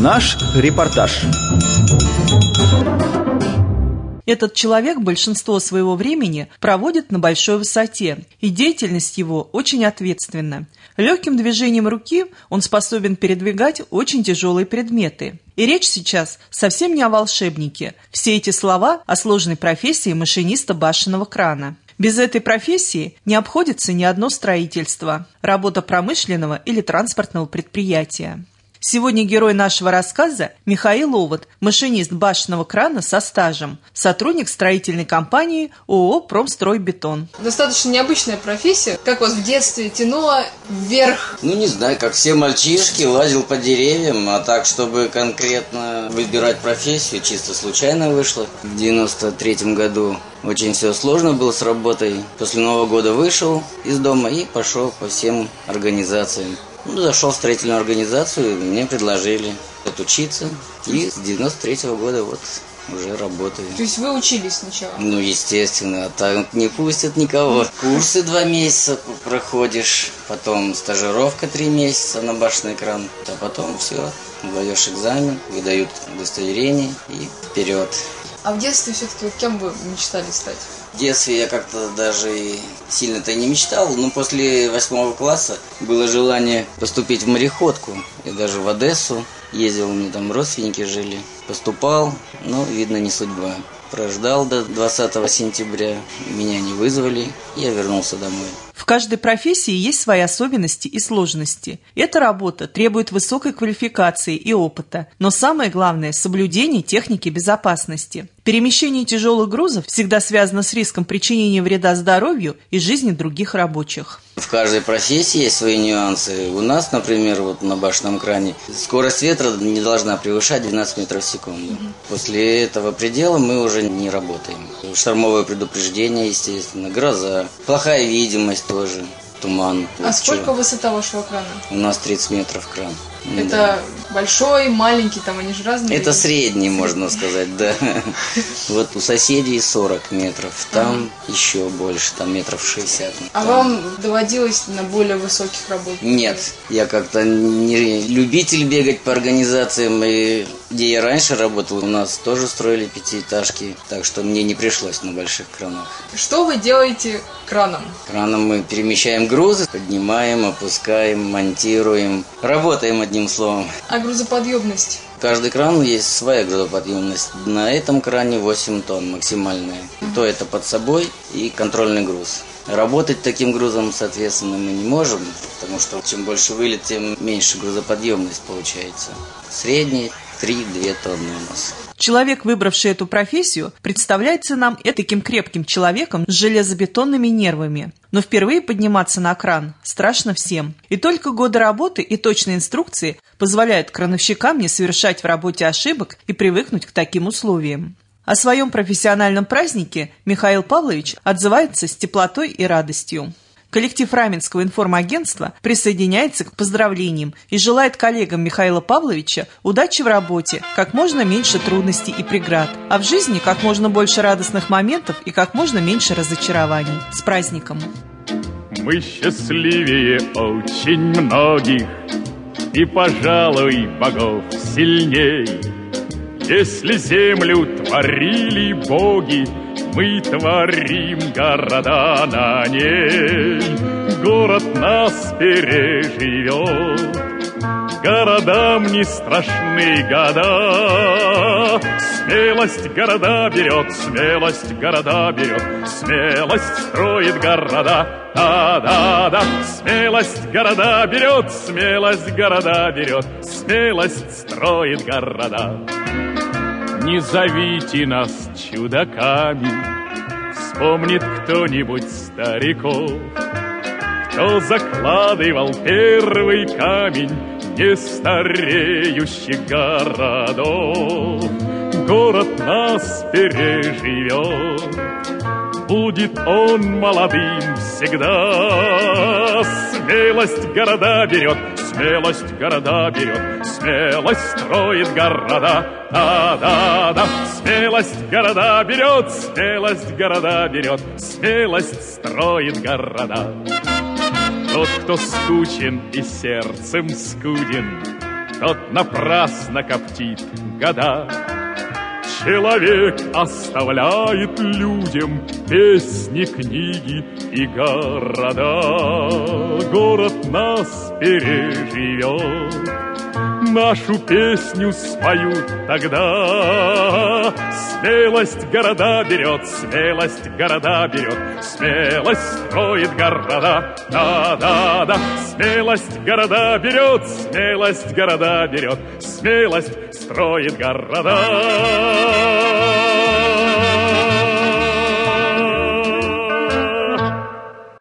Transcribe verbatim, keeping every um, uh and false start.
Наш репортаж. Этот человек большинство своего времени проводит на большой высоте, и деятельность его очень ответственна. Легким движением руки он способен передвигать очень тяжелые предметы. И речь сейчас совсем не о волшебнике. Все эти слова о сложной профессии машиниста башенного крана. Без этой профессии не обходится ни одно строительство, работа промышленного или транспортного предприятия. Сегодня герой нашего рассказа Михаил Овод, машинист башенного крана со стажем, сотрудник строительной компании ООО «Промстройбетон». Достаточно необычная профессия. Как вас в детстве тянуло вверх? Ну, не знаю, как все мальчишки, лазил по деревьям, а так, чтобы конкретно выбирать профессию, чисто случайно вышло. В девяносто третьем году очень все сложно было с работой. После Нового года вышел из дома и пошел по всем организациям. Ну, зашел в строительную организацию, мне предложили отучиться. И с девяносто третьего года вот уже работаю. То есть вы учились сначала? Ну, естественно, а так не пустят никого. Курсы два месяца проходишь, потом стажировка три месяца на башенный кран. А потом все, сдаешь экзамен, выдают удостоверение и вперед. А в детстве все-таки вот кем вы мечтали стать? В детстве я как-то даже сильно-то и не мечтал, но после восьмого класса было желание поступить в мореходку. Я даже в Одессу ездил, у меня там родственники жили. Поступал, но, видно, не судьба. Прождал до двадцатого сентября, меня не вызвали, я вернулся домой. В каждой профессии есть свои особенности и сложности. Эта работа требует высокой квалификации и опыта, но самое главное – соблюдение техники безопасности. Перемещение тяжелых грузов всегда связано с риском причинения вреда здоровью и жизни других рабочих. В каждой профессии есть свои нюансы. У нас, например, вот на башенном кране скорость ветра не должна превышать двенадцать метров в секунду. После этого предела мы уже не работаем. Штормовое предупреждение, естественно, гроза, плохая видимость тоже, туман. А вот сколько что? Высота вашего крана? У нас тридцать метров кран. Это да. Большой, маленький, там они же разные? Это средний, можно сказать, да. Вот у соседей сорок метров, там еще больше, там метров шестьдесят. А вам доводилось на более высоких работать? Нет, я как-то не любитель бегать по организациям, и где я раньше работал, у нас тоже строили пятиэтажки, так что мне не пришлось на больших кранах. Что вы делаете краном? Краном мы перемещаем грузы, поднимаем, опускаем, монтируем, работаем одним словом. А грузоподъемность? Каждый кран есть своя грузоподъемность. На этом кране восемь тонн максимальная. То это под собой и контрольный груз. Работать таким грузом, соответственно, мы не можем, потому что чем больше вылет, тем меньше грузоподъемность получается. Средний три-две тонны у нас. Человек, выбравший эту профессию, представляется нам этаким крепким человеком с железобетонными нервами. Но впервые подниматься на кран страшно всем. И только годы работы и точные инструкции позволяют крановщикам не совершать в работе ошибок и привыкнуть к таким условиям. О своем профессиональном празднике Михаил Павлович отзывается с теплотой и радостью. Коллектив Раменского информагентства присоединяется к поздравлениям и желает коллегам Михаила Павловича удачи в работе, как можно меньше трудностей и преград, а в жизни как можно больше радостных моментов и как можно меньше разочарований. С праздником! Мы счастливее очень многих и, пожалуй, богов сильней. Если землю творили боги, мы творим города на ней. Город нас переживет, городам не страшны года. Смелость города берет, смелость города берет, смелость строит города. Да-да-да, смелость города берет, смелость города берет, смелость строит города. Не зовите нас чудаками, вспомнит кто-нибудь стариков, кто закладывал первый камень нестареющих городов. Город нас переживет, будет он молодым всегда. Смелость города берет, смелость города берет, смелость строит города. Да-да-да, смелость города берет, смелость города берет, смелость строит города. Тот, кто скучен и сердцем скуден, тот напрасно коптит года. Человек оставляет людям песни, книги и города. Город нас переживет, нашу песню споют тогда. Смелость города берет, смелость города берет, смелость строит города. Да-да-да, смелость города берет, смелость города берет, смелость строит города.